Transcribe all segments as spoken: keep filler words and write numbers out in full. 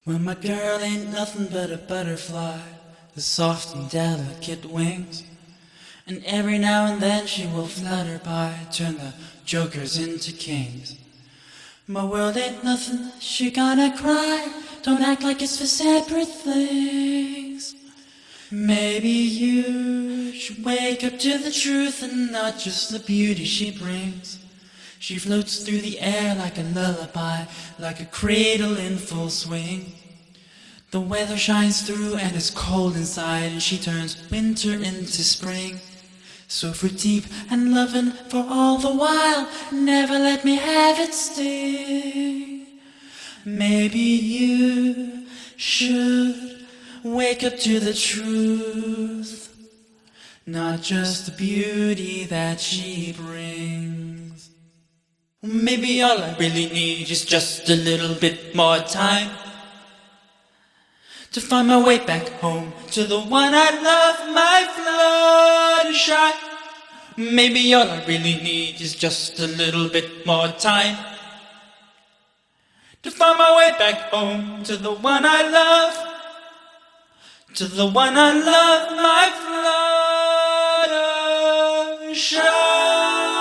Well, my girl ain't nothing but a butterfly with soft and delicate wings. And every now and then she will flutter by, turn the jokers into kings. My world ain't nothing, she gonna cry. Don't act like it's for separate things. Maybe you should wake up to the truth and not just the beauty she brings. She floats through the air like a lullaby, like a cradle in full swing. The weather shines through and it's cold inside, and she turns winter into spring. So fruit deep and loving for all the while, never let me have it sting. Maybe you should wake up to the truth, not just the beauty that she brings. Maybe all I really need is just a little bit more time to find my way back home to the one I love, my Fluttershy. Maybe all I really need is just a little bit more time to find my way back home to the one I love, to the one I love, my Fluttershy.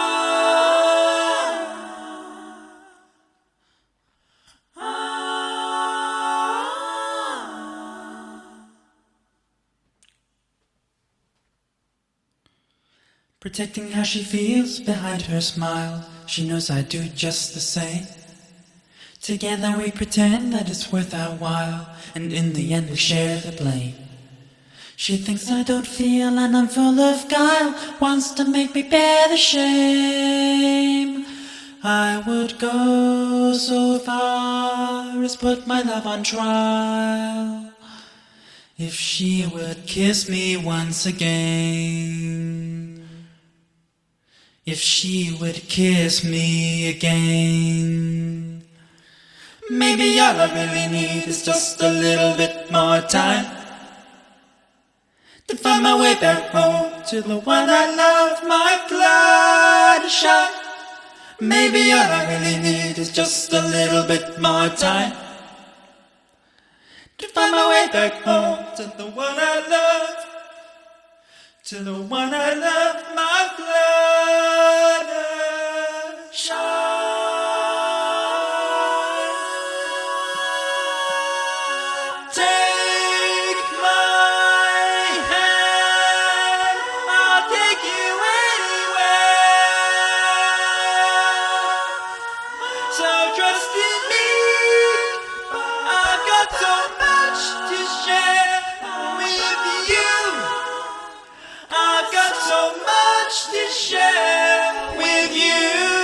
Protecting how she feels behind her smile, she knows I do just the same. Together we pretend that it's worth our while, and in the end we share the blame. She thinks I don't feel and I'm full of guile, wants to make me bear the shame. I would go so far as put my love on trial if she would kiss me once again. If she would kiss me again. Maybe all I really need is just a little bit more time to find my way back home to the one I love, my Fluttershy. Maybe all I really need is just a little bit more time to find my way back home to the one I love, to the one I love, my Fluttershy. Take my hand, I'll take you anywhere. So trust in me, I've got so much to share with you. I've got so much to share with you.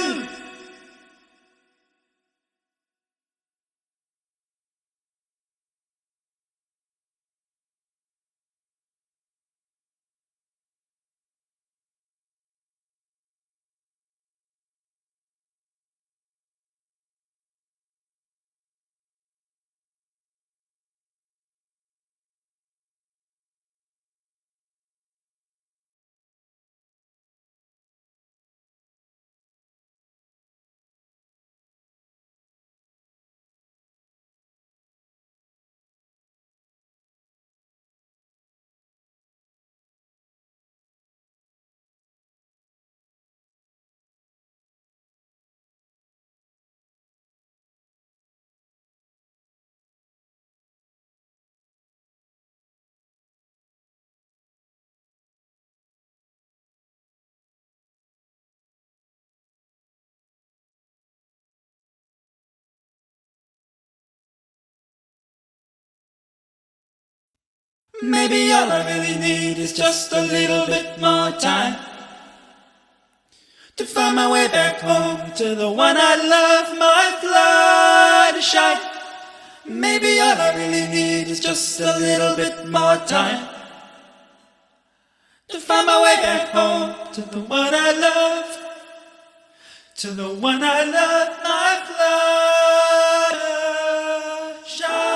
Maybe all I really need is just a little bit more time to find my way back home to the one I love, my Fluttershy. Maybe all I really need is just a little bit more time to find my way back home to the one I love, to the one I love, my Fluttershy.